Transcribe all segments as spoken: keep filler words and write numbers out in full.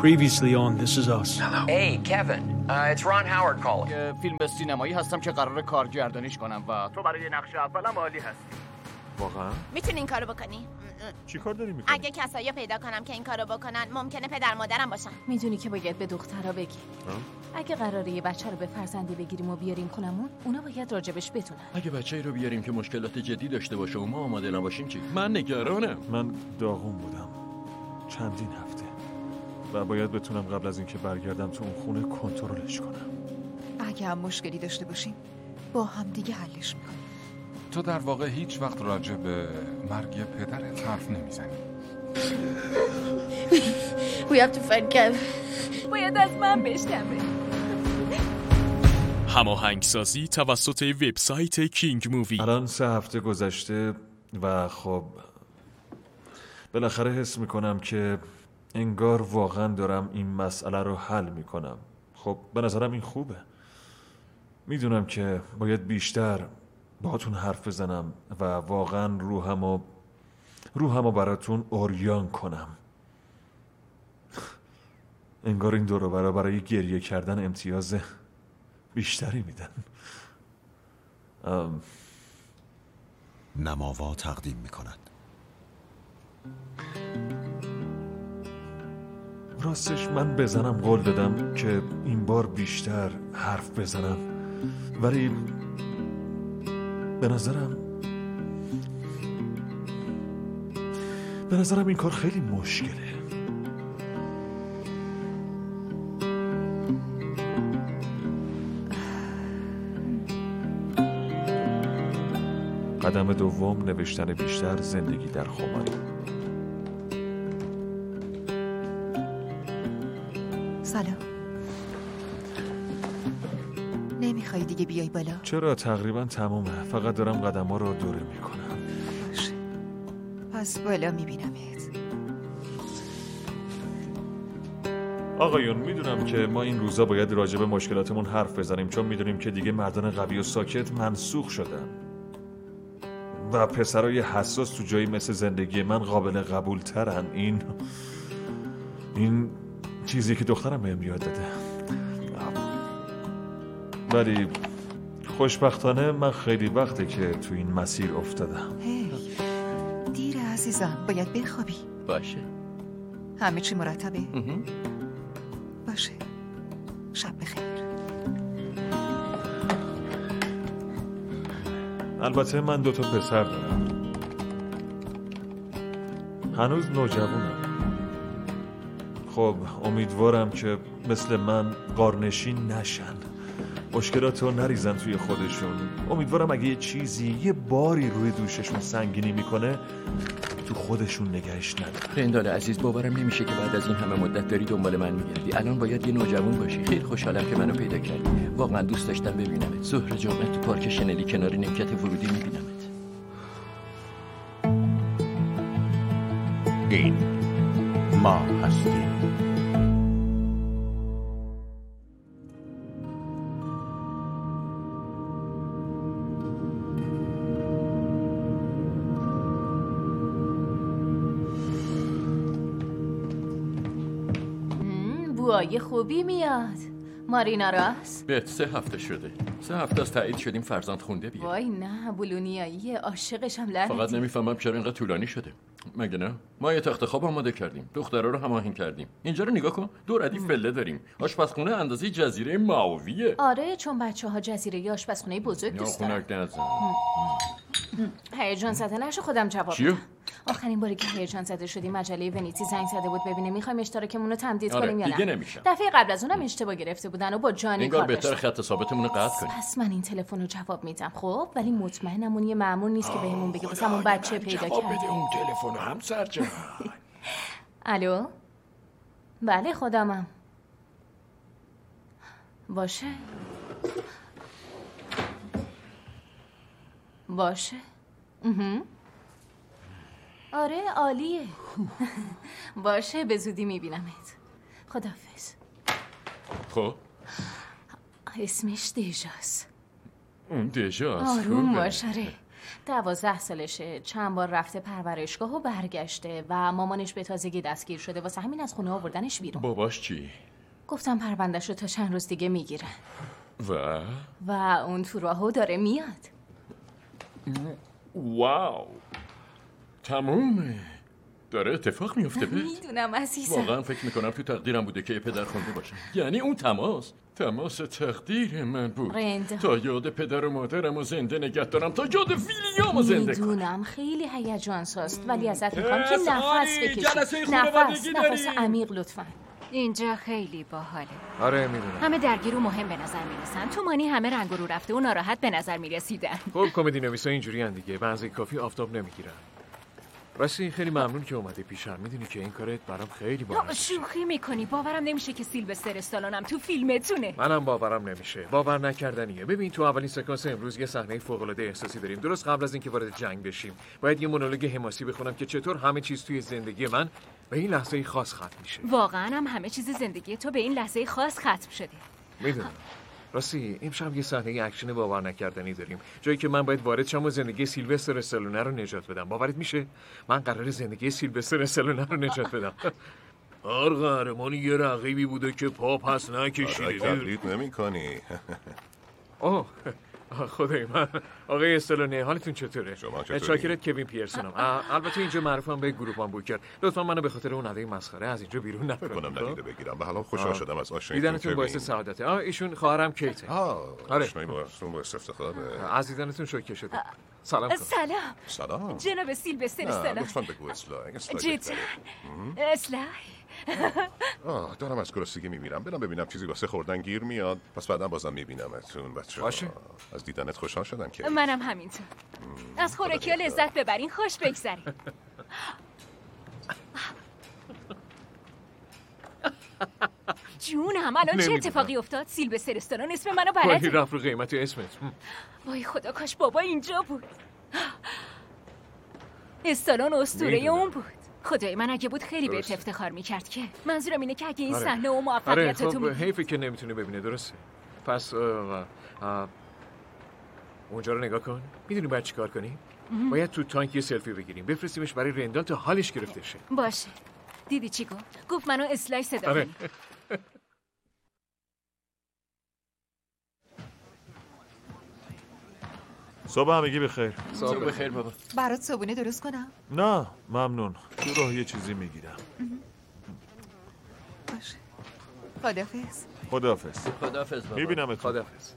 Previously on This Is Us. Hello. Hey, Kevin. Uh, it's Ron Howard calling. فیلم سینمایی هستم که قراره کارگردانیش کنم و تو برای نقش اولم عالی هستی. واقعا؟ میتونی این کارو بکنی؟ چی کار داری میکنی؟ اگه کسایی پیدا کنم که این کارو بکنن ممکنه پدر مادرم باشن. میدونی که باید به دخترها بگی اگه قراره یه بچه رو به فرزندی بگیریم و بیاریم خونمون، اونا باید راجبش بدونن. اگه بچه‌ای رو بیاریم که مشکلات جدی داشته باشه و ما آماده نباشیم چی؟ من نگرانم. من داغون بودم چندین هفته و باید بتونم قبل از اینکه برگردم تو اون خونه کنترلش کنم. اگه هم مشکلی داشته باشیم با هم دیگه حلش میکنیم. تو در واقع هیچ وقت راجع به مرگ پدرت حرف نمیزنی. We have to find Kevin. باید از من بشنوه. هماهنگسازی توسط وبسایت کینگ مووی. الان سه هفته گذشته و خب بالاخره حس میکنم که انگار واقعا دارم این مسئله رو حل میکنم. خب به نظرم این خوبه. میدونم که باید بیشتر باهاتون حرف بزنم و واقعا روحمو روحمو براتون اوریان کنم. انگار این دو رو برا برای گریه کردن امتیاز بیشتری میدن. ام... نماوا تقدیم میکند. راستش من بزنم قول دادم که این بار بیشتر حرف بزنم، ولی به نظرم به نظرم این کار خیلی مشکله. قدم دوم، نوشتن بیشتر، زندگی در خماری. سلام. نمیخوای دیگه بیای بالا؟ چرا؟ تقریبا تمومه. فقط دارم قدم ها رو دوره میکنم. باشه، پس بالا میبینمت. آقایون، میدونم که ما این روزا باید راجع به مشکلاتمون حرف بزنیم، چون میدونیم که دیگه مردان قوی و ساکت منسوخ شدن و پسرای حساس تو جایی مثل زندگی من قابل قبول ترن. این این چیزی که دخترم بهم یاد داده. ولی خوشبختانه من خیلی وقته که تو این مسیر افتادم. هی دیر عزیزم، باید بخوابی. باشه. همه چی مرتبه؟ باشه، شب بخیر. البته من دو تا پسر دارم. هنوز نوجوانم. خب امیدوارم که مثل من غارنشین نشن، مشکلاتو نریزن توی خودشون. امیدوارم اگه یه چیزی، یه باری روی دوششون سنگینی میکنه، تو خودشون نگهش ندارن. رندال عزیز، باورم نمیشه که بعد از این همه مدت داری دنبال من میگردی. الان باید یه نوجوان باشی. خیلی خوشحالم که منو پیدا کردی. واقعا دوست داشتم ببینمت. ظهر جمعه تو پارک شنلی کنار نیمکت ورودی میبینمت. این ما هستیم. بوهای خوبی میاد. مارینا راست؟ به سه هفته شده. سه هفته از تایید شدیم فرزند خونده بیاد. وای نه، بولونیایی عاشقشم. لعنتی. فقط نمیفهمم چرا اینقدر طولانی شده. مگه نه؟ ما یه تخت خواب آماده کردیم. دخترا رو هماهنگ کردیم. اینجا رو نگاه کن. دو ردیف پله داریم. آشپزخونه اندازه جزیره ماویه. آره، چون بچه‌ها جزیره آشپزخونه بزرگ دوست دارن. خنک نزن. هیجان زده نشو، خودم جواب چیو؟ بدم. آخرین باری که هیجان زده شدی مجله ونیتی زنگ زده بود ببینه میخوایم اشتراکمون رو تمدید آره، کنیم یا نه. دیگه نمیشه. دفعه قبل از اونم اشتباه گرفته بودن و با جانی انگار کار بهتر داشتن. خط ثابتمون رو قطع کنیم. پس من این تلفن رو جواب میدم. خب ولی مطمئنم اون یه مأمور نیست که بهمون بگه واسمون بچه پیدا جواب کرده. بده اون تلفن همسر جان. الو؟ بله خودمم. باشه باشه. اها. آره عالیه. باشه، به زودی میبینمت. خداحافظ. خب اسمش دژاست. اون دژاست. آروم باش. آره دوازده سالشه، چند بار رفته پرورشگاه و برگشته و مامانش به تازگی دستگیر شده، واسه همین از خونه آوردنش بیرون. باباش چی؟ گفتم پروندهشو تا چند روز دیگه میگیرن. و؟ و اون تو راهو داره میاد. واو، تمومه. داره اتفاق میفته بهت؟ میدونم عزیزم. واقعا فکر میکنم تو تقدیرم بوده که پدر خونده باشم. یعنی اون تماس تماس تقدیر من بود. رند. تا یاد پدر و مادرم و زنده نگه دارم، تا یاد فیلیامو زنده کنم. میدونم خیلی هیجان ساست، ولی ازت میخوام که نفس بکشی. نفس نفس عمیق لطفا. اینجا خیلی باحاله. آره میدونم. همه درگیر و مهم به نظر میرسن. تو مانی همه رنگ رو رفته و ناراحت به نظر میرسیدن. خب کمدی نویسا اینجوری ان دیگه، به اندازه کافی آفتاب نمیگیرن. راستی خیلی ممنون که اومده پیشم. میدونی که این کارت برام خیلی باحاله. شوخی میکنی؟ باورم نمیشه که سیلوستر استالونم تو فیلمتونه. منم باورم نمیشه. باور نکردنیه. ببین تو اولین سکانس امروز یه صحنه فوق العاده احساسی داریم. درست قبل از اینکه وارد جنگ بشیم باید یه مونولوگ حماسی بخونم که چطور همه چیز توی زندگی من به این لحظه خاص ختم میشه. واقعا هم همه چیز زندگی تو به این لحظه خاص ختم شده. میدونم. راستی امشب یه صحنه اکشن باور نکردنی داریم، جایی که من باید وارد شم و زندگی سیلوستر استالونه رو نجات بدم. باورت میشه؟ من قراره زندگی سیلوستر استالونه رو نجات بدم. هر قهرمان یه رقیبی بوده که پا پس نکشیده. تقلید نمی‌کنی. اوه خدای من. آقای استالونه حالتون چطوره؟ شما چطوری؟ شاکرت کوین پیرسونم. البته اینجا معروفم به گروپم بوکر. لطفا منو به خاطر اون عده مسخره از اینجا بیرون نکنید. کنم ندیده بگیرم. به حال خوشحال شدم از آشنایی. دیدنتون باعث سعادته. آ ایشون خواهرم کیته. آه آره. آشنایی باهاتون باعث افتخاره. از دیدنتون شوکه شدم. سلام کن. سلام. سلام. جناب سیلوستر استالون. لطفاً بگو اصلاح. جدا. اصلاح. آه دارم از گرسنگی میمیرم. برم ببینم چیزی واسه خوردن گیر میاد. پس بعداً بازم میبینمتون بچه‌ها. باشه. از دیدنت خوشحال شدم که. منم همینطور. از خوراکی‌ها لذت ببرین، خوش بگذرین. جونم الان چه اتفاقی افتاد؟ سیلوستر استالون اسم منو بلده. ولی رفت رو قیمت اسمت. وای خدا کاش بابا اینجا بود. استالون اسطوره اون بود. خدای من اگه بود خیلی بهت افتخار میکرد. که منظورم اینه که اگه این صحنه و موفقیتتو آره. می خب حیفه که نمیتونه ببینه. درسته. پس آه آه اونجا رو نگاه کن. میدونی باید چیکار کنیم؟ باید تو تانک یه سلفی بگیریم، بفرستیمش برای رندال تا حالش گرفته شه. باشه. دیدی چی گفت؟ گفت منو اصلاح صدا آره. کنی. صبح همگی بخیر. صبح بخیر بابا. برات صبونه درست کنم؟ نه ممنون. تو راه یه چیزی میگیرم. باشه. خداحافظ. خداحافظ. خداحافظ بابا. میبینمت. خداحافظ.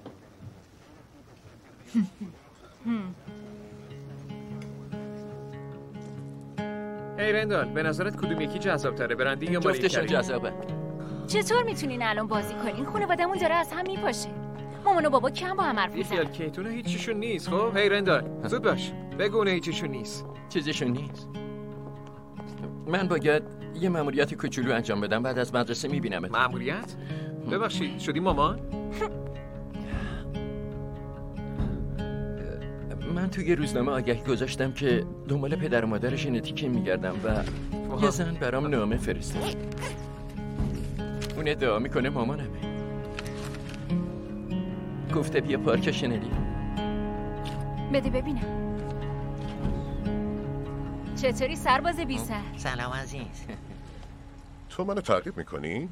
هی رندال، به نظرت کدوم یکی جذاب‌تره؟ برندی یا ماری جفتشون جذابه. چطور میتونین الان بازی کنین؟ خانواده‌مون داره از هم میپاشه. مامان و بابا کم با هم حرف میزنن. بیخیال کیتونه هیچیشون نیست. خب هی رندال زود باش بگو اونه هیچیشون نیست. چیزیشون نیست. من باید یه مأموریت کوچولو انجام بدم، بعد از مدرسه میبینمت. مأموریت؟ ببخشید شدی مامان؟ من توی روزنامه آگهی گذاشتم که دنبال پدر و مادر ژنتیکی میگردم و یه زن برام نامه فرستاد. اون ادعا میکنه مامانمه. گفته بیا پارک شنلی. بده ببینم. چطوری سرباز بی سر؟ سلام عزیز. تو منو تعقیب میکنی؟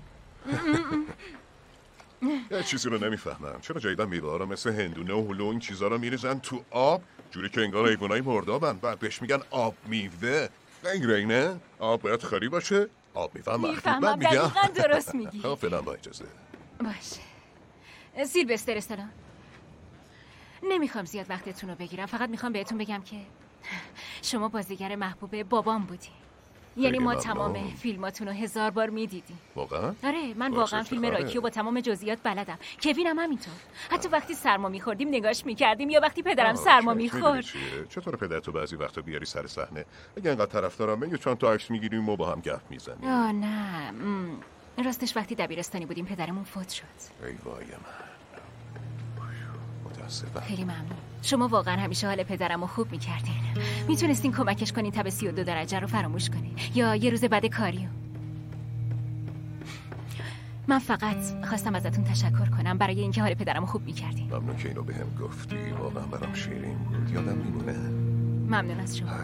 یه چیزی رو نمیفهمم. چرا جدیدن میوه‌ها رو مثل هندونه و هلو این چیزا رو میریزن تو آب جوری که انگار حیوانای مردابن، بعد بهش میگن آب میوه. غیر اینه آب باید خالی باشه، آب میوه مخفی. میفهمم دقیقاً درست میگی. خب فعلا با اجازه. باشه. سیلوستر استالون، نمیخوام زیاد وقتتون رو بگیرم، فقط میخوام بهتون بگم که شما بازیگر محبوب بابام بودی. یعنی ما تمام فیلماتون رو هزار بار میدیدیم. واقعا؟ آره من واقعا فیلم راکیو با تمام جزئیات بلدم. کوینم همینطور. حتی وقتی سرما میخوردیم نگاش میکردیم یا وقتی پدرم سرما میخورد. چطور پدرتو بعضی وقتا بیاری سر صحنه؟ اگه انقدر طرفدارم یه چند تا عکس میگیریم و با هم گپ میزنیم. آه نه م... راستش وقتی دبیرستانی بودیم پدرمون فوت شد. ای وای من. متاسفم. خیلی ممنون. شما واقعا همیشه حال پدرمو خوب میکردین. میتونستین کمکش کنین تب سی و دو درجه رو فراموش کنین یا یه روز بعد کاریو. من فقط خواستم ازتون تشکر کنم برای اینکه حال پدرمو خوب می‌کردین. ممنون که اینو بهم گفتی. واقعا برام شیرین بود. یادم میمونه. ممنون از شما.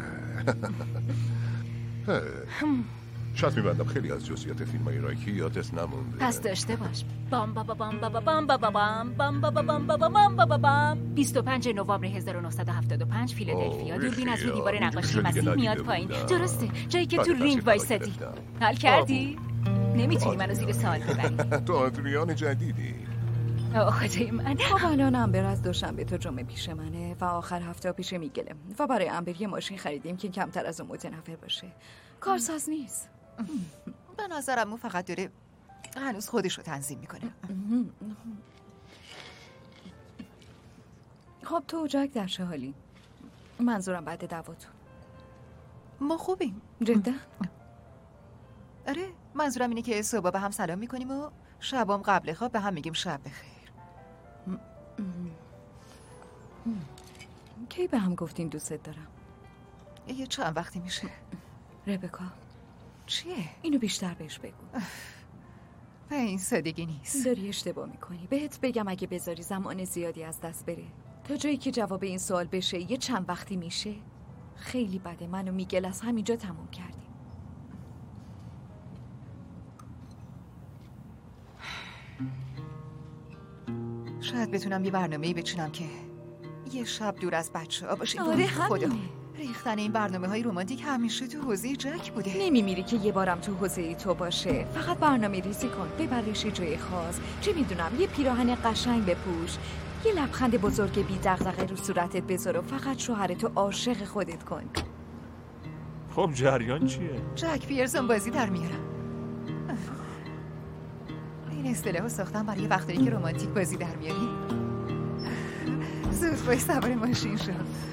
شاید میبندم خیلی از جزئیات فیلمای رایکی یادت نمونده. پس داشته باش. بام بام بام بام بام بام بام بام بام بام بام بام بیست و پنج نوامبر هزار و نهصد و هفتاد و پنج فیلادلفیا. دوربین از روی دیوار نقاشی مسیح میاد پایین. درسته، جایی که تو رینگ وایسادی. حال کردی؟ نمیتونی منو زیر سوال ببری. تو آدریان جدیدی. اوه خدای من. خب الان امبر از دوشنبه تا جمعه پیش منه و آخر هفته پیش میگلم و برای امبر یه ماشین خریدیم که کمتر از اون متنفر باشه. کارساز نیست. به نظرم اون فقط داره هنوز خودش رو تنظیم میکنه. خب تو و جک در چه حالی؟ منظورم بعد دعواتون. ما خوبیم. جدا؟ آره، منظورم اینه که صبح به هم سلام میکنیم و شبام قبل خواب به هم میگیم شب بخیر. کی به هم گفتین دوستت دارم؟ یه چند وقتی میشه. ربکا چیه؟ اینو بیشتر بهش بگو. به این سادگی نیست. داری اشتباه میکنی. بهت بگم اگه بذاری زمان زیادی از دست بره تا جایی که جواب این سوال بشه یه چند وقتی میشه. خیلی بده. منو میگل از همینجا تموم کردیم. شاید بتونم یه برنامه‌ای بچینم که یه شب دور از بچه‌ها باشه. آره خدا. ریختن این برنامه‌های رمانتیک همیشه تو حوزه جک بوده. نمیمیری که یه بارم تو حوزه تو باشه. فقط برنامه ریزی کن. ببرش جای خاص. چه میدونم یه پیراهن قشنگ بپوش. یه لبخند بزرگ بی دغدغه رو صورتت بذار و فقط شوهرتو عاشق خودت کن. خب جریان چیه؟ جک پیرسون بازی در میارم. این اصطلاحو ساختم برای وقتایی که رمانتیک بازی در میاری. زود باید سوار ماشین شد.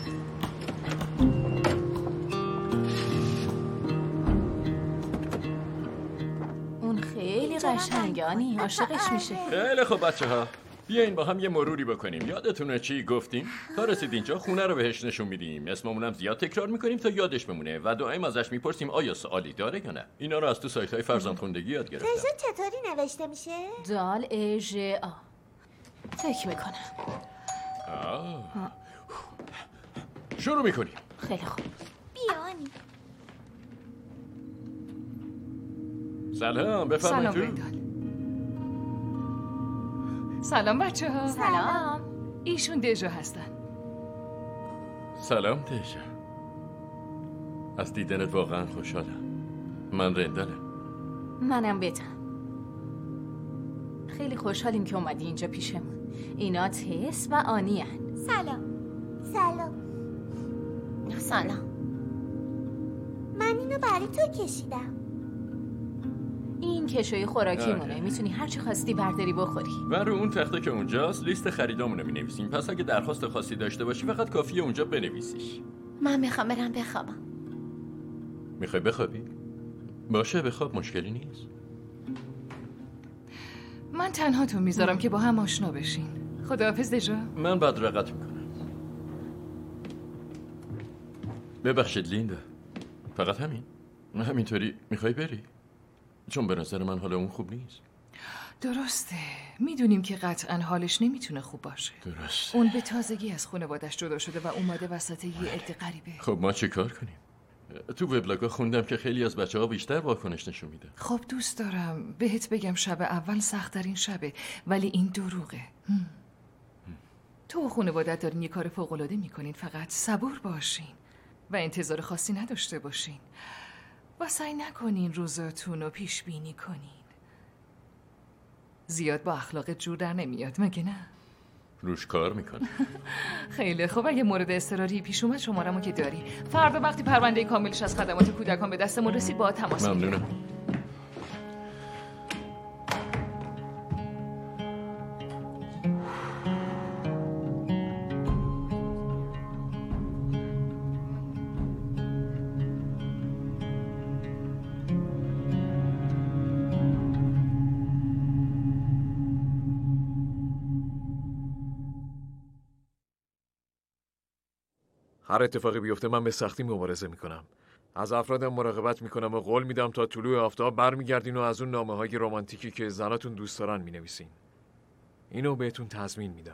اون خیلی قشنگانی، عاشقش میشه. خیلی خوب بچه ها، بیاین با هم یه مروری بکنیم. یادتونه چی گفتیم؟ تا رسید اینجا خونه رو بهش نشون میدیم، اسممونم زیاد تکرار میکنیم تا یادش بمونه و دائم ازش میپرسیم آیا سوالی داره یا نه. اینا رو از تو سایت های فرزندخوندگی یاد گرفتم. تژه چطوری نوشته میشه؟ دال اژ آ. فکر میکنم. آه. شروع میکنیم. خیلی خوب. بیانی. سلام، بفرمایید. سلام بندال. سلام بچه ها. سلام. ایشون دژا هستن. سلام دژا. از دیدنت واقعا خوشحالم. من رندالم. منم بتم. خیلی خوشحالیم که اومدی اینجا پیشمون. اینا تس و آنی هن. سلام. سلام. سلام. من اینو برای تو کشیدم. این کشوی خوراکی مونه. میتونی هر چی خواستی برداری بخوری. و رو اون تخته که اونجاست لیست خریدامونو مینویسیم. پس اگه درخواست خاصی داشته باشی فقط کافیه اونجا بنویسیش. من میخوام برم بخوابم. میخوای بخوابی؟ باشه بخواب، مشکلی نیست. من تنها تو میذارم که با هم آشنا بشین. خداحافظ دژا. من بدرقت میکنم. ببخشید لیندا، فقط همین؟ همینطوری میخوای بری؟ چون به نظر من حال اون خوب نیست. درسته، میدونیم که قطعا حالش نمیتونه خوب باشه. درسته. اون به تازگی از خانواده‌اش جدا شده و اومده وسط یه عده غریبه. خب ما چی کار کنیم؟ تو وبلاگ‌ها خوندم که خیلی از بچه‌ها بیشتر واکنش نشون میدن. خب دوست دارم بهت بگم شب اول سخت‌ترین شبه، ولی این دروغه. هم. تو و خانواده‌ات دارین یه کار فوق‌العاده میکنین، فقط صبور باشین و انتظار خاصی نداشته باشین و سعی نکنین روزاتون رو پیش بینی کنین. زیاد با اخلاق جور در نمیاد مگه نه؟ روش کار میکنه. خیلی خوب، اگه مورد اضطراری پیش اومد شمارمو که داری. فردا وقتی پرونده کاملش از خدمات کودکان به دستمون رسید با تماس میگیرم. ممنونم. هر اتفاقی بیفته من به سختی مبارزه میکنم. از افرادم مراقبت میکنم و قول میدم تا طلوع آفتاب برمیگردین و از اون نامه های رمانتیکی که زناتون دوست دارن مینویسین. اینو بهتون تضمین میدم.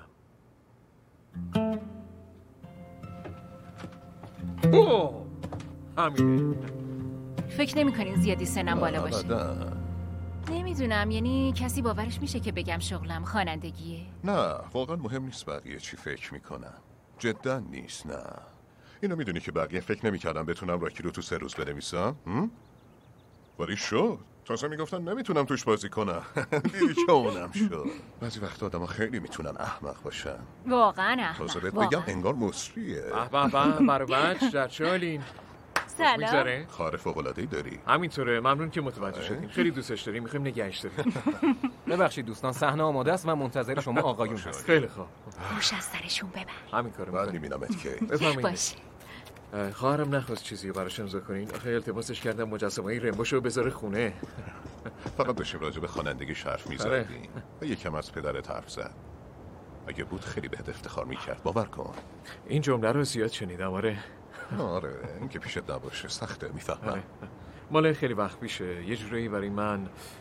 اوه همینه. فکر نمی کنین زیادی سنم بالا باشه؟ نمیدونم، یعنی کسی باورش میشه که بگم شغلم خوانندگیه؟ نه واقعا مهم نیست بقیه چی فکر میکنن. جدا نیست. نه اینو میدونی که بقیه فکر نمیکردن بتونم راکی رو تو سه روز بنویسم؟ ولی شد. تازه میگفتن نمیتونم توش بازی کنم. دیدی که اونم شد. بعضی وقت آدم ها خیلی میتونن احمق باشن. واقعا احمق. تازه بهت بگم انگار مصریه. به به برو بچ در چه حالین؟ سلام. خواهر فوق‌العاده‌ای داری؟ همینطوره. ممنون که متوجه شدیم. خیلی دوستش داریم. میخوایم نگهش داریم. ببخشید دوستان، صحنه آماده است. من منتظر شما آقایون هستم. خیلی خوب. روش از سرشون ببر. همین کارو بعد میبینمت که. بفرمایید. باشه. خواهرم نخواست چیزی براش امضا کنین. آخه التماسش کردم مجسمه‌ای رمبوشو بذاره خونه. فقط داشتیم راجع به خوانندگی حرف می‌زدیم و یکم از پدرت حرف زد. اگه بود خیلی بهت افتخار می‌کرد. باور کن. این جمله رو زیاد شنیدم. آره. آره این که پیشت نباشه سخته. میفهمم. آره. مال خیلی وقت پیشه. یه جورایی برای من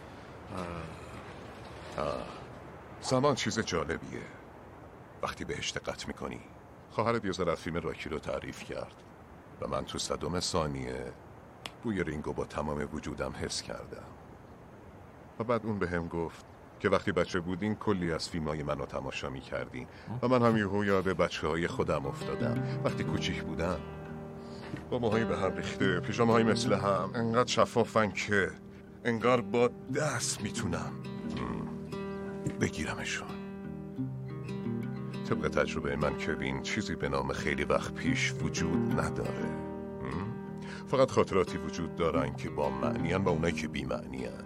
آه. آه. زمان چیز جالبیه. وقتی بهش دقت می‌کنی. خواهرت یه ذره فیلم راکی رو تعریف کرد و من تو صدم ثانیه بوی رینگو با تمام وجودم حس کردم. و بعد اون به هم گفت که وقتی بچه بودین کلی از فیلم‌های منو تماشا می‌کردین و من هم یهو یاد بچه‌های خودم افتادم. وقتی کوچیک بودم با موهای به هم ریخته، پیژامه‌های مثل هم، انقدر شفافن که انگار با دست میتونم بگیرمشون. طبق تجربه من کوین چیزی به نام خیلی وقت پیش وجود نداره. فقط خاطراتی وجود دارن که با معنیان و اونایی که بی معنیان.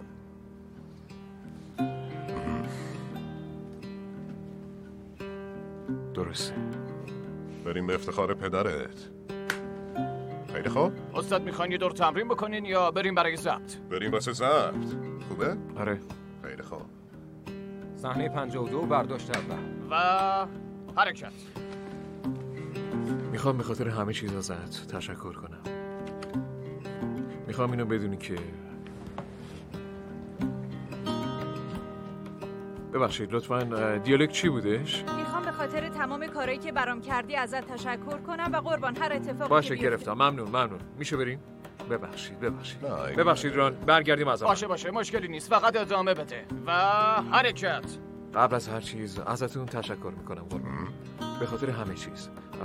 درسته. بریم به افتخار پدرت. خیلی خوب. استاد میخواین یه دور تمرین بکنین یا بریم برای ضبط؟ بریم واسه ضبط. خوبه؟ آره. خیلی خوب. صحنه پنجاه و دو برداشت اول. و حرکت. میخوام به خاطر همه چیز ازت تشکر کنم. میخوام اینو بدونی که ببخشید لطفاً دیالوگ چی بودش؟ میخوام به خاطر تمام کارهایی که برام کردی ازت تشکر کنم و قربان هر اتفاقی باشه که گرفتم. ممنون ممنون. میشه بریم؟ ببخشید ببخشید نه ببخشید ران برگردیم از باشه باشه مشکلی نیست. فقط ادامه بده و حرکت. قبل از هر چیز ازتون تشکر میکنم قربان. به خاطر همه چیز.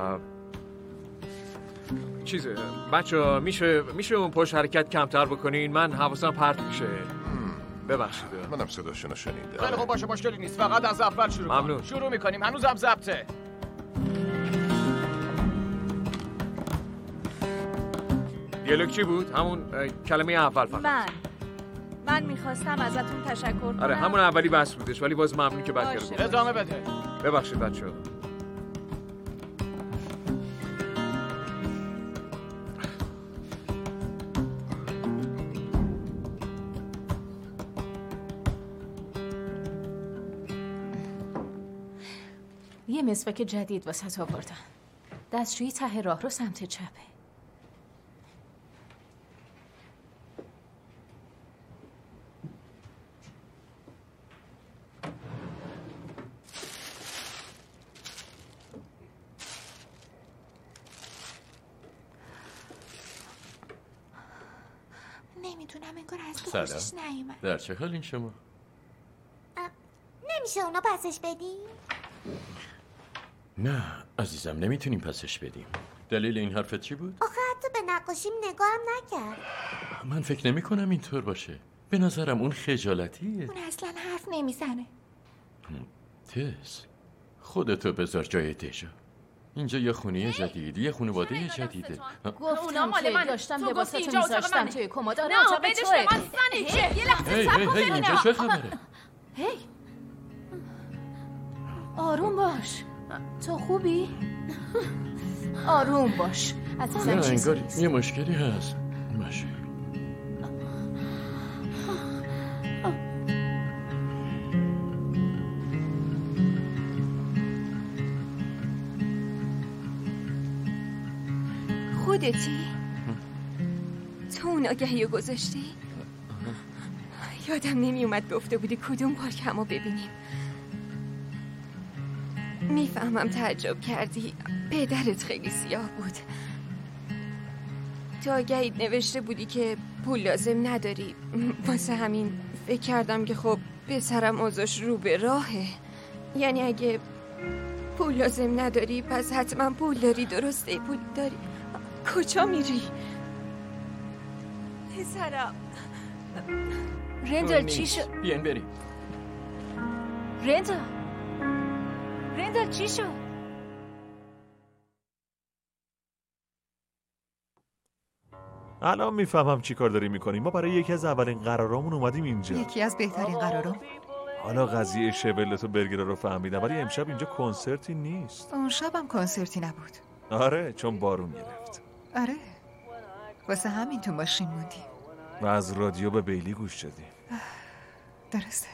چیزه بچه میشه میشه اون پشت حرکت کمتر بکنین؟ من حواسم پرت میشه. ببخشید. منم صداشونو شنیدم. خیلی خوب باشه مشکلی نیست. فقط از اول شروع کن. ممنون. شروع میکنیم. هنوزم ضبطه. دیالوگ چی بود؟ همون کلمه اول فقط. من من میخواستم ازتون تشکر کنم. آره همون اولی بس بودش ولی باز ممنون که بعد کردم. ادامه بده. ببخشید بچه‌ها. یه مسواک جدید واسه آوردن. دستشویی ته راه رو سمت چپه. نمیدونم انگار از تو سلام. خوشش نیومد. در چه حالین شما؟ نمیشه اونا پسش بدی؟ نه عزیزم نمیتونیم پسش بدیم. دلیل این حرفت چی بود؟ آخه حتی به نقاشیم نگاهم نکرد. من فکر نمی کنم اینطور باشه. به نظرم اون خجالتیه. اون اصلا حرف نمیزنه. تس خودتو بذار جای دیجا. اینجا یه خونه جدید، یه خانواده جدیده. گفتم که داشتم لباساتو میذاشتم توی کمد. آره نه اتاق بدش توه. به من زنه چه؟ یه لحظه هی صبر هی کن هی ببینم. اینجا چه خبره؟ هی آروم باش. تو خوبی؟ آروم باش. عزیزم نه چیزی انگار نیست. یه مشکلی هست. باشه. خودتی؟ این آگهی رو گذاشتی؟ یادم نمی اومد گفته بودی کدوم پارک همو ببینیم. میفهمم تعجب کردی، پدرت خیلی سیاه بود. تو آگهیت نوشته بودی که پول لازم نداری، واسه همین فکر کردم که خب پسرم اوضاعش رو به راهه. یعنی اگه پول لازم نداری پس حتما پول داری. درسته پول داری. کجا میری؟ پسرم رندل چی شد؟ بیاین بریم. رندل رندل چی شد؟ الان میفهمم چی کار داری میکنی. ما برای یکی از اولین قرارامون اومدیم اینجا. یکی از بهترین قرارام. حالا قضیه شبلت و برگرا رو فهمیدم، ولی امشب اینجا کنسرتی نیست. اون شبم کنسرتی نبود. آره چون بارون گرفت. آره واسه همین تو ماشین موندیم و از رادیو به بیلی گوش دادیم. درسته.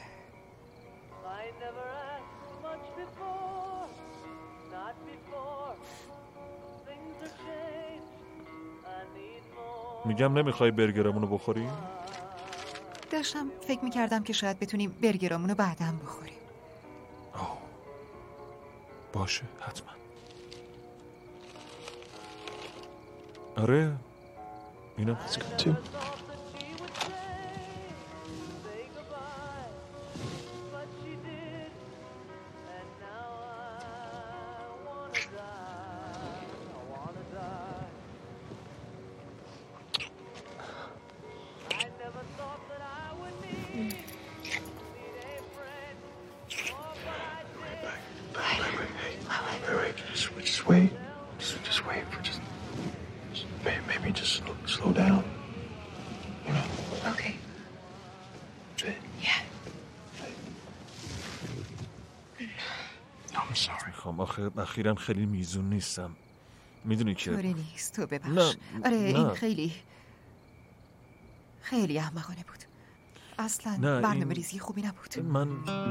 میگم نمیخوای برگرامونو بخوریم؟ داشتم فکر میکردم که شاید بتونیم برگرامونو بعداً بخوریم. آه. باشه حتما. آره اینم تو. اخیراً خیلی میزون نیستم. میدونی که طوری نیست تو ببخش. نه. آره نه. این خیلی خیلی احمقانه بود. اصلاً برنامه این... ریزی خوبی نبود. من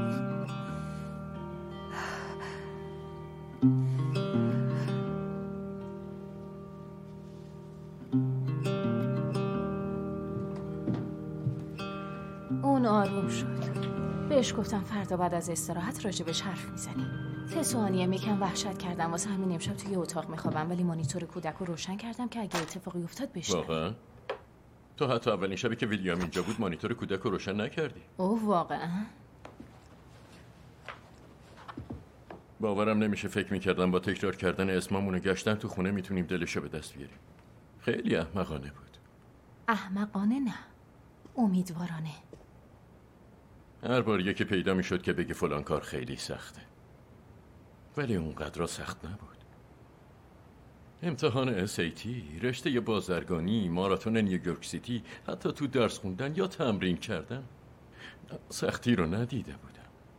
اون آروم شد. بهش گفتم فردا بعد از استراحت راجبش حرف میزنیم. سه ثانیه یکم وحشت کردم، واسه همین امشب توی اتاق میخوابم، ولی مانیتور کودک رو روشن کردم که اگه اتفاقی افتاد بشه. واقعا؟ تو حتی اولین شبی که ویلیام اینجا بود مانیتور کودک رو روشن نکردی؟ اوه واقعا؟ باورم نمیشه فکر میکردم با تکرار کردن اسممون و گشتن تو خونه میتونیم دلشو به دست بیاریم. خیلی احمقانه بود. احمقانه نه، امیدوارانه. هر بار یکی پیدا میشد که بگه فلان کار خیلی سخته، ولی اونقدر سخت نبود. امتحان اس ای تی، رشته بازرگانی، ماراتون نیویورک سیتی، حتی تو درس خوندن یا تمرین کردن سختی رو ندیده بودم.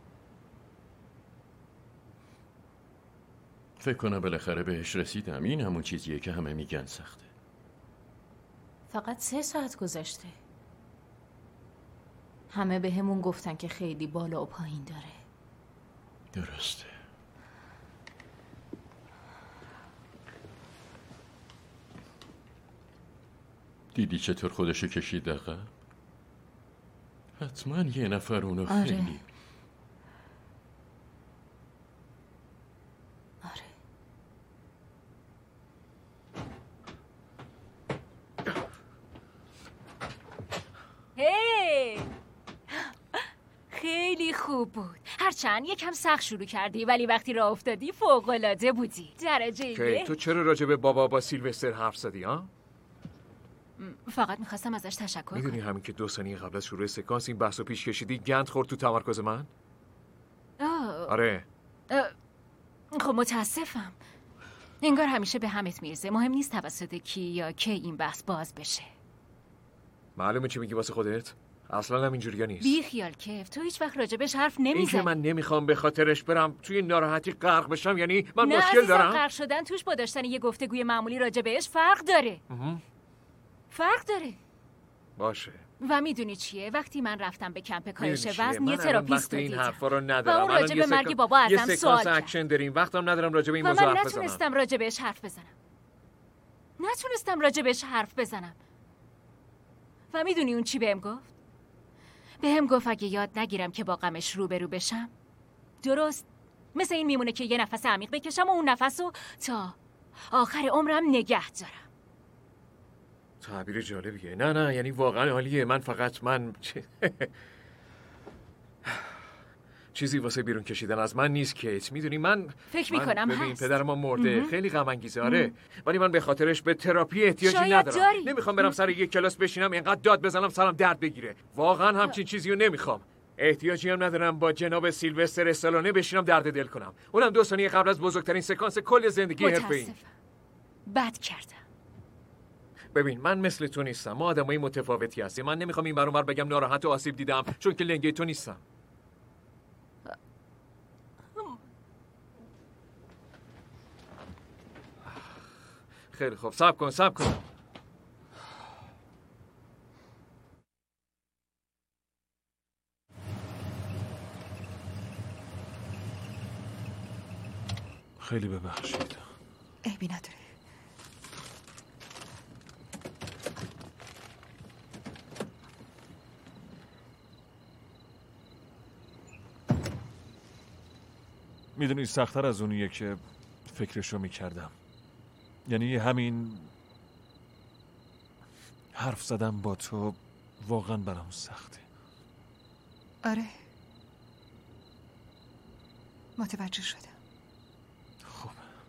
فکر کنم بالاخره بهش رسیدم. این همون چیزیه که همه میگن سخته. فقط سه ساعت گذشته. همه به همون گفتن که خیلی بالا و پایین داره. درسته. دیدی چطور خودشو کشید عقب؟ حتما یه نفر اونو آره. خیلی آره. هی خیلی خوب بود. هرچند یکم سخت شروع کردی ولی وقتی راه افتادی فوق‌العاده بودی. درجه که تو چرا راجع به بابا با سیلوستر حرف زدی ها؟ فقط میخواستم ازش تشکر کنم. میدونی همین که دو ثانیه قبل از شروع سکانس این بحثو پیش کشیدی گند خورد تو تمرکز من؟ آه. آره. آه. خب متاسفم. انگار همیشه به همت میرزه. مهم نیست توسط کی یا کی این بحث باز بشه. معلومه چی میگی واسه خودت؟ اصلا هم اینجوریه نیست. بی خیال کیف، تو هیچ وقت راجبش حرف نمیزنی. این که من نمیخوام به خاطرش برم توی ناراحتی غرق بشم یعنی من نه مشکل دارم؟ نه غرق شدن توش با داشتن یه گفتگوی معمولی راجبش فرق داره. اه. فرق داره. باشه. و میدونی چیه؟ وقتی من رفتم به کمپ کاهش وزن یه تراپیست تراپیست رو دیدم. این حرفا رو ندارم. و اون راجب الان مرگ بابا ازم یه سوال سکانس اکشن داریم. وقتم ندارم راجب این موضوع حرف بزنم. و من نتونستم راجبش حرف بزنم. نتونستم راجبش حرف بزنم. و میدونی اون چی بهم گفت؟ بهم گفت اگه یاد نگیرم که با غمش روبرو بشم، درست مثل این میمونه که یه نفس عمیق بکشم و اون نفس رو تا آخر عمرم نگه دارم. تعبیر جالبیه. نه نه یعنی واقعا عالیه. من فقط من چیزی واسه بیرون کشیدن از من نیست کیت. میدونی من فکر میکنم ببین هست. پدر ما مرده. امه. خیلی غم انگیزه. آره ولی من به خاطرش به تراپی احتیاجی ندارم. داری. نمیخوام برم سر یک کلاس بشینم اینقدر داد بزنم سرم درد بگیره. واقعا همچین چیزی رو نمیخوام. احتیاجی هم ندارم با جناب سیلوستر استالونه بشینم درد دل کنم. اونم دو ثانیه قبل از بزرگترین سکانس کل زندگی حرفه‌ای. بد کردم. ببین من مثل تو نیستم. ما آدمای متفاوتی هستیم. من نمیخوام این برام بگم ناراحت و آسیب دیدم چون که لنگه تو نیستم. خیلی خوب صبر کن صبر کن. خیلی ببخشید. عیبی نداره. میدونی سخت‌تر از اونیه که فکرشو میکردم. یعنی همین حرف زدم با تو واقعا برام سخته. آره متوجه شدم. خوب.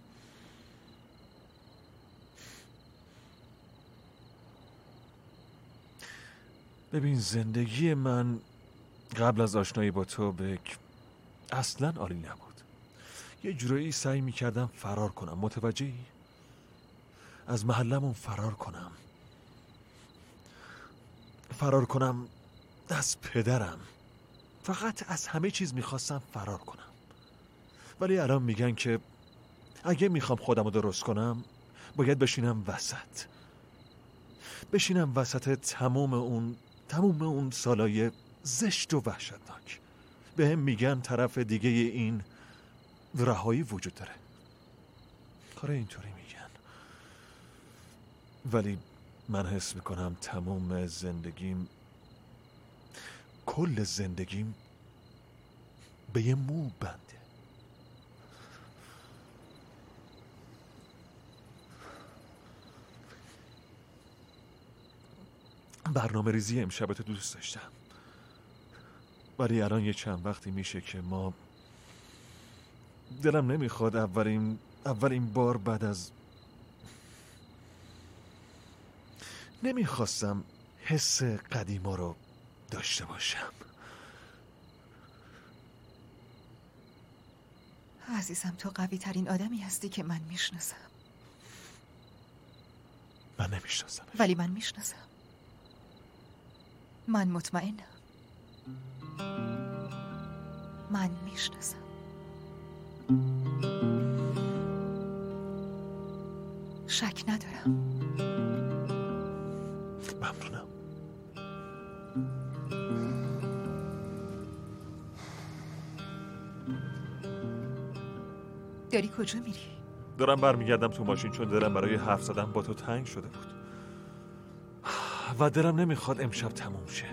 ببین زندگی من قبل از آشنایی با تو بک اصلا عالی نبود. یه جورایی سعی میکردم فرار کنم. متوجهی؟ از محلمون فرار کنم. فرار کنم از پدرم. فقط از همه چیز میخواستم فرار کنم. ولی الان میگن که اگه میخوام خودمو درست کنم باید بشینم وسط. بشینم وسط تمام اون تمام اون سالای زشت و وحشتناک. بهم میگن طرف دیگه این رهایی وجود داره. کار اینطوری میگن. ولی من حس میکنم تمام زندگیم، کل زندگیم به یه مو بنده. برنامه ریزی امشبتو دوست داشتم، ولی الان یه چند وقتی میشه که ما دلم نمیخواد اولین اولین بار بعد از نمیخواستم حس قدیما رو داشته باشم. عزیزم تو قوی ترین آدمی هستی که من میشناسم. من نمیشناسم ولی من میشناسم. من مطمئنم. من میشناسم. شک ندارم. ممنونم. داری کجا میری؟ دارم برمیگردم تو ماشین چون دلم برای حرف زدن با تو تنگ شده بود و دلم نمیخواد امشب تموم شه.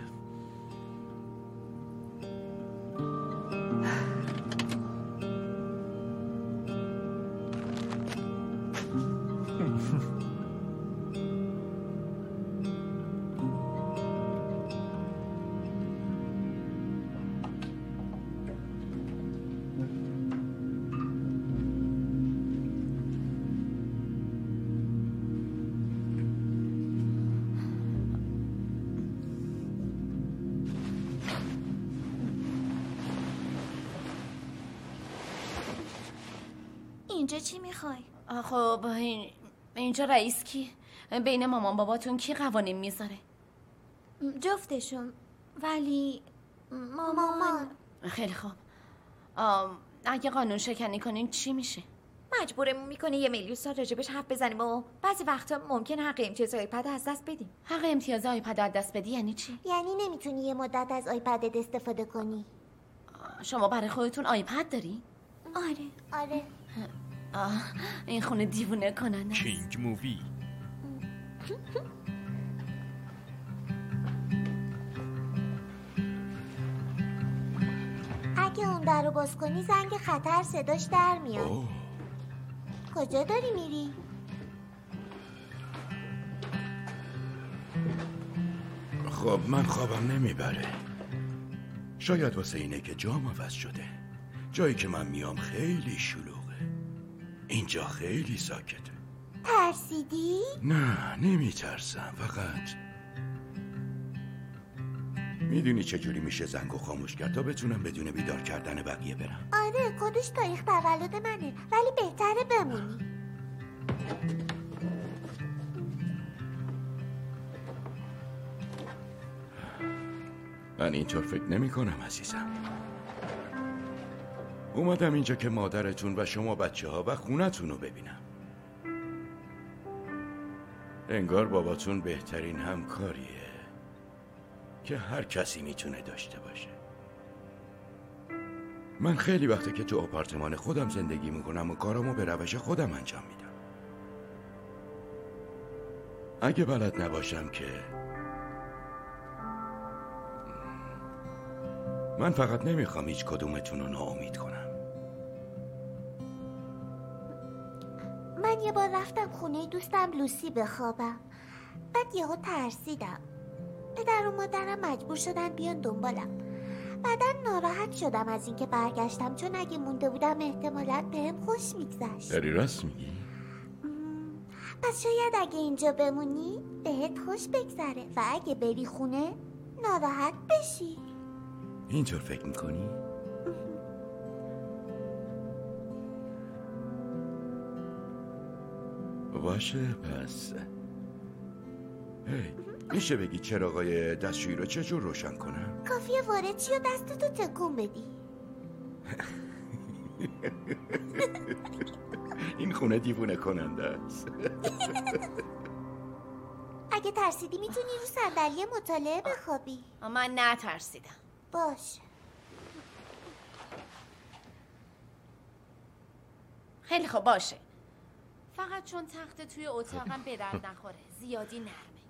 اینجا چی میخوای؟ خب این... اینجا رئیس کی؟ بین مامان باباتون کی قوانین میذاره؟ جفتشون. ولی مامان. خیلی خوب. اگه قانون شکنی کنین چی میشه؟ مجبورمون میکنه یه میلیون سال راجبش حرف بزنیم و بعضی وقتا ممکن حق امتیاز آیپد از دست بدیم. حق امتیاز آیپد از دست بدی یعنی چی؟ یعنی نمیتونی یه مدت از آیپدت استفاده کنی. شما برای خودتون آیپد داری؟ آره. آره. آه این خونه دیوونه کننده. کینگ مووی. که اون در رو باز کنی زنگ خطر صداش در میاد. اوه. کجا داری میری؟ خب من خوابم نمیبره. شاید واسه اینه که جام عوض شده. جایی که من میام خیلی شلوغه. اینجا خیلی ساکته. ترسیدی؟ نه نمیترسم، فقط میدونی چجوری میشه زنگو خاموش کرد تا بتونم بدون بیدار کردن بقیه برم. آره کدش تاریخ تولد منه، ولی بهتره بمونی. من اینطور فکر نمی کنم عزیزم. اومدم اینجا که مادرتون و شما بچه ها و خونتون رو ببینم. انگار باباتون بهترین همکاریه که هر کسی میتونه داشته باشه. من خیلی وقته که تو آپارتمان خودم زندگی میکنم و کارامو به روش خودم انجام میدم. اگه بلد نباشم که من فقط نمیخوام هیچ کدومتون رو ناامید کنم. من یه بار رفتم خونه دوستم لوسی بخوابم. بعد یهو ترسیدم. پدر و مادرم مجبور شدن بیان دنبالم. بعدا ناراحت شدم از اینکه برگشتم، چون اگه مونده بودم احتمالاً بهم خوش میگذشت. داری راست میگی؟ پس شاید اگه اینجا بمونی بهت خوش بگذره و اگه بری خونه ناراحت بشی. اینطور فکر میکنی؟ باشه پس. هی میشه بگی چراغای دستشویی رو چجور روشن کنم؟ کافیه وارد چی و دستتو تکون بدی. این خونه دیوونه کننده است. اگه ترسیدی میتونی رو صندلی مطالعه بخوابی. من نترسیدم. باش. خیلی خوب باشه. فقط چون تخت توی اتاقم به درد نخوره، زیادی نرمه.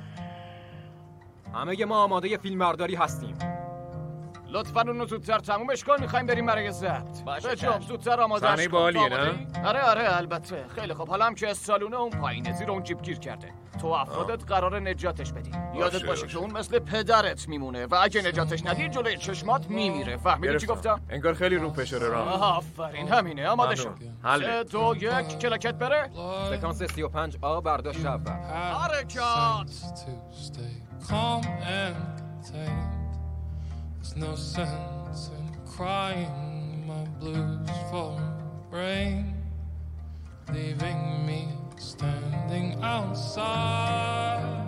همه ما آماده فیلم برداری هستیم. لطفاً اونو زودتر تمومش کن، میخوایم بریم برای ضبط. باشه جناب زودتر آمادهش کن. صحنه بالیه نه؟ آره آره البته. خیلی خوب. حالا هم که سالونه اون پایینه زیر اون جیب گیر کرده. تو افرادت قراره نجاتش بدی. یادت باشه که اون مثل پدرت میمونه و اگه نجاتش ندی جلوی چشمات میمیره. فهمیدی چی گفتم؟ انگار خیلی رو فشاره راه. آفرین همینه. آماده شو. سه دو یک کلاکت بره. سکانس سی و پنج آ برداشت اول. حرکات. Calm and contained. There's no sense in crying my blues for rain, leaving me standing outside.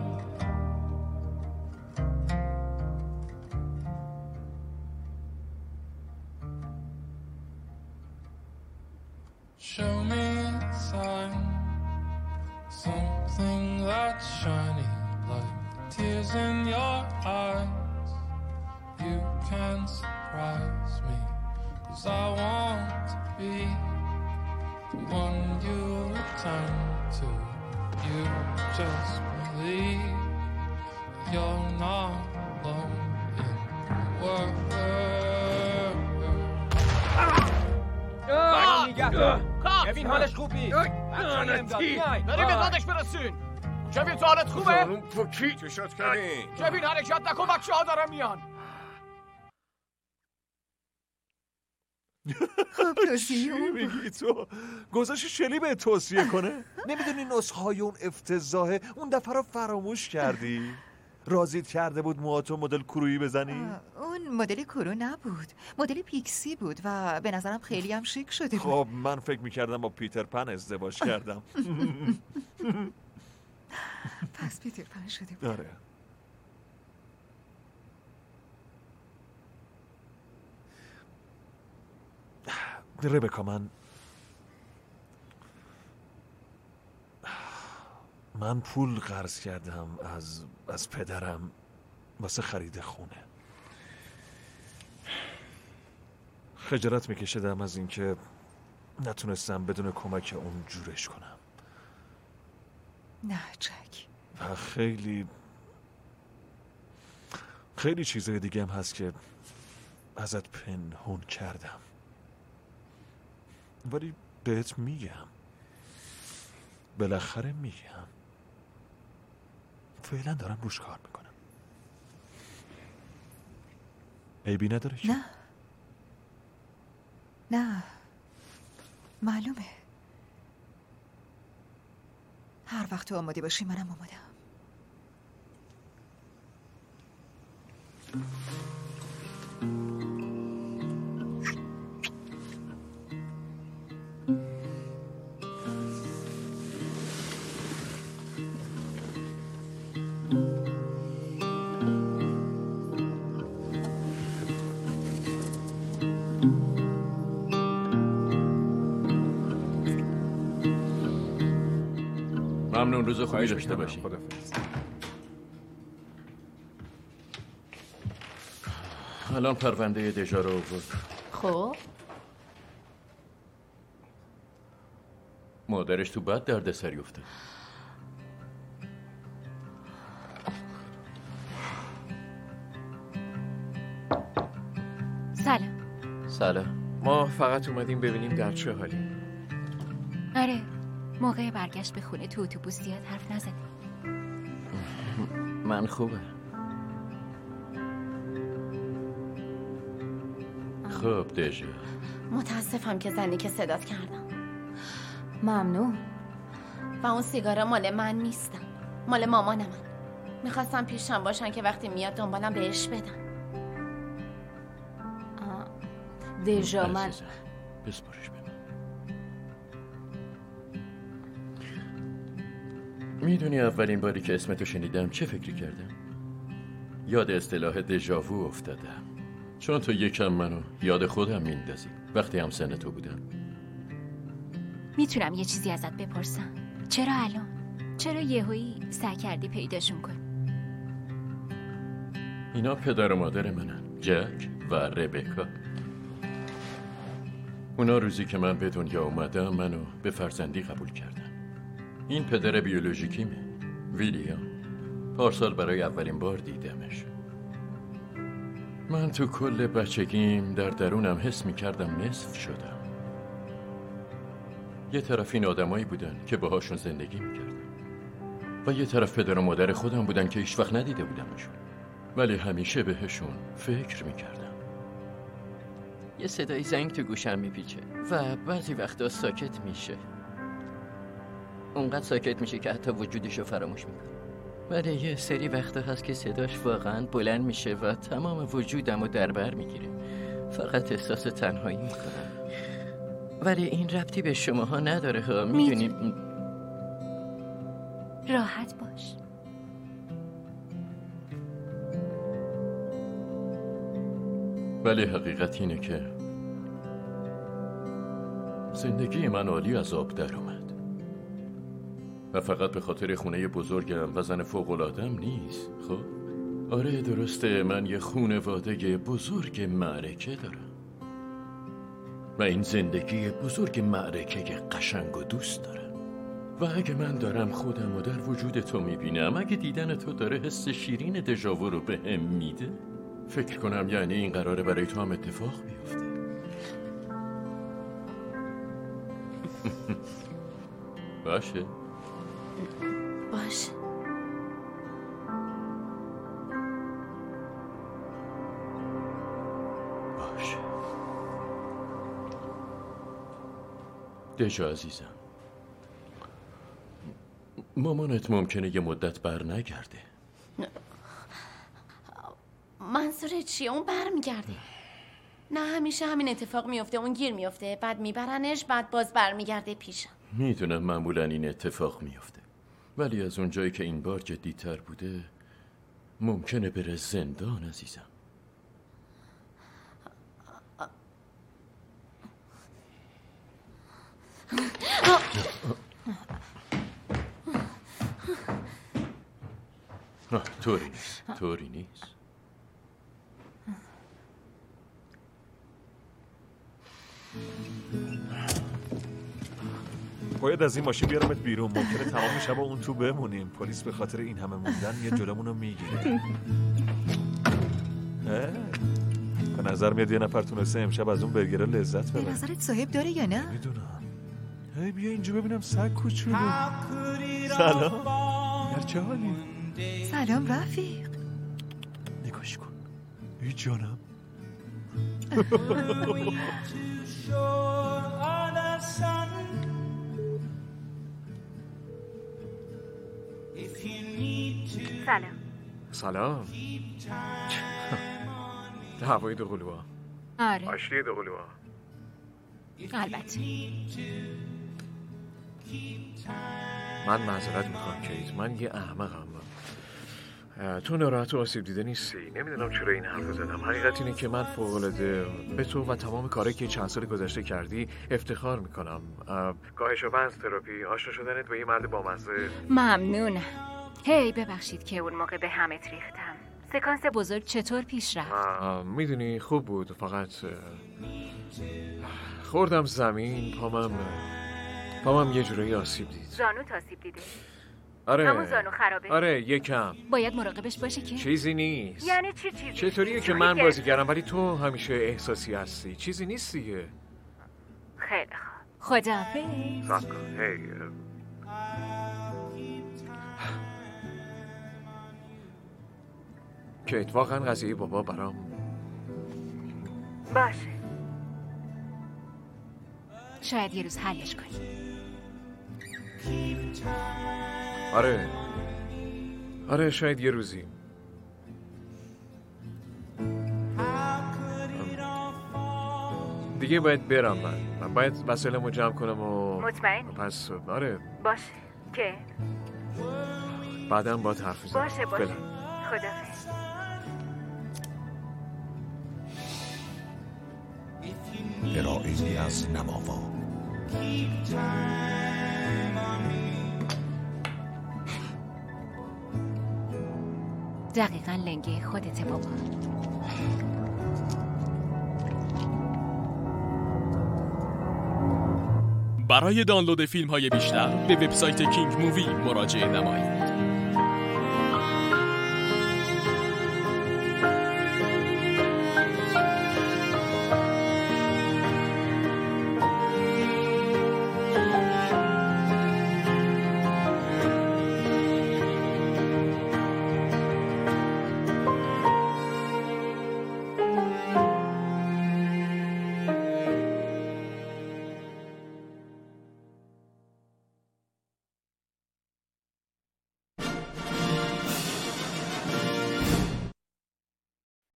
Show me a sign, something that's shiny like tears in your eyes. You can surprise me, 'cause I want to be the one you return to. You just believe you're not alone in the world. کوین حالش خوب نیست. بریم به دادش برسین. کوین تو حالت خوبه؟ زارون پوکی. چی شد کوین؟ کوین حرکت نکن، بچه ها دارن میان. خب توصیه چی میگی تو؟ گذاشت شلی به توصیه کنه؟ نمیدونی نسخه های اون افتضاحه اون دفعه رو فراموش کردی؟ رازیت کرده بود موهاتو مدل کرویی بزنی؟ اون مدل کرو نبود، مدل پیکسی بود و به نظرم خیلی هم شیک شده بود. خب من فکر میکردم با پیتر پن ازدواج کردم. پس پیتر پن شده بود. آره. ربکا من من پول قرض کردم از از پدرم واسه خرید خونه. خجالت میکشیدم از اینکه نتونستم بدون کمک اون جورش کنم. نه جک. و خیلی خیلی چیزای دیگه هم هست که ازت پنهون کردم، ولی بهت میگم، بالاخره میگم. فعلا دارم روش کار میکنم. عیبی نداره که؟ نه نه معلومه. هر وقت تو آماده باشی منم آمادم. ممنون، روز خوبی داشته باشی. الان پرونده دژا رو آورد. خب مادرش تو بد درد سری افتاد. سلام. سلام. ما فقط اومدیم ببینیم در چه حالی. آره، موقع برگشت به خونه تو اتوبوس زیاد حرف نزدی. من خوبه. خب دژا، متاسفم که زنی که صدات کردم. ممنون. و اون سیگارا مال من نیستن، مال مامانم. میخواستم پیشم باشن که وقتی میاد دنبالم بهش بدم. دژا من بسپارش به من. میدونی اولین باری که اسمتو شنیدم چه فکری کردم؟ یاد اصطلاح دژاوو افتادم، چون تو یکم منو یاد خودم میندازی وقتی هم سن تو بودم. میتونم یه چیزی ازت بپرسم؟ چرا الان؟ چرا یهویی سعی کردی پیداشون کنی؟ اینا پدر و مادر منن، جک و ربکا. اونا روزی که من به دنیا اومدم منو به فرزندی قبول کردن. این پدر بیولوژیکیمه، ویلیام. پارسال برای اولین بار دیدمش. من تو کل بچگیم در درونم حس می کردم نصف شدم. یه طرف این آدمایی بودن که باهاشون زندگی می کردم و یه طرف پدر و مادر خودم بودن که هیچ وقت ندیده بودمشون، ولی همیشه بهشون فکر می کردم. یه صدای زنگ تو گوشم میپیچه و بعضی وقتا ساکت میشه. اونقدر ساکت میشه که حتی وجودشو فراموش میکنه. ولی یه سری وقتا هست که صداش واقعا بلند میشه و تمام وجودمو در بر میگیره. فقط احساس تنهایی میکنم. ولی این ربطی به شماها نداره ها، میدونی. راحت باش. ولی حقیقت اینه که زندگی من عالی از آب در اومد و فقط به خاطر خونه بزرگم و زن فوق‌العاده‌ام نیست. خب آره درسته، من یه خانواده بزرگ معرکه دارم و این زندگی بزرگ معرکه قشنگ و دوست دارم. و اگه من دارم خودم رو در وجود تو میبینم، اگه دیدن تو داره حس شیرین دژاوو رو به هم میده، فکر کنم یعنی این قراره برای تو هم اتفاق بیفته. باشه باشه. باشه دژا عزیزم، مامانت ممکنه یه مدت بر نگرده. منظور چیه؟ اون بر میگرده؟ نه همیشه همین اتفاق میفته، اون گیر میفته، بعد میبرنش، بعد باز بر میگرده پیشم. میدونم معمولا این اتفاق میفته، ولی از اونجایی که این بار جدی‌تر بوده ممکنه بره زندان عزیزم. نه طوری نیست، طوری نیست. باید از این ماشین بیارمت بیرون، ممکنه تمام شب اون تو بمونیم. پلیس به خاطر این همه موندن میاد جلومونو میگیره. به نظر میاد یه نفر تونسته امشب از اون برگره لذت ببره. به نظرت صاحب داره یا نه؟ میدونم. هی بیا اینجا ببینم سگ کوچولو. سلام. در چه حالی؟ سلام رفیق. نگاش کن. ای جانم. سلام. سلام. هوای دو قلوها. آره. آشتی دو قلوها. البته. من معذرت میخوام کیت، من یه احمقم. تو ناراحت و آسیب دیده نیستی. نمیدونم چرا این حرف زدم. حقیقت اینه که من فوق‌العاده به تو و تمام کاری که چند سال گذشته کردی افتخار میکنم. کاهش وزن، تراپی، آشنا شدنت با یه مرد بامزه. ممنونم. هی ببخشید که اون موقع به همت ریختم. سکانس بزرگ چطور پیش رفت؟ میدونی خوب بود، فقط خوردم زمین، پامم پامم یه جورایی آسیب دید. زانوت آسیب دیده؟ آره. همون زانو خرابه؟ آره یکم. باید مراقبش باشه که؟ چیزی نیست. یعنی چی چیزی؟ چطوریه که من بازیگرم ولی تو همیشه احساسی هستی؟ چیزی نیست دیگه. خیلی خوب. خداحافظ. صبر کن. هی کیت، واقعا قضیه بابا برام باشه. شاید یه روز حلش کنی. آره آره شاید یه روزی. دیگه باید برم. من من باید وسایلمو جمع کنم و مطمئن؟ پس آره باشه که بعدم با حرف میزنم. باشه باشه. خداحافظ. ارائه‌ای از نواوا. دقیقاً لنگه خودت بابا. برای دانلود فیلم های بیشتر به وبسایت کینگ مووی مراجعه نمایید.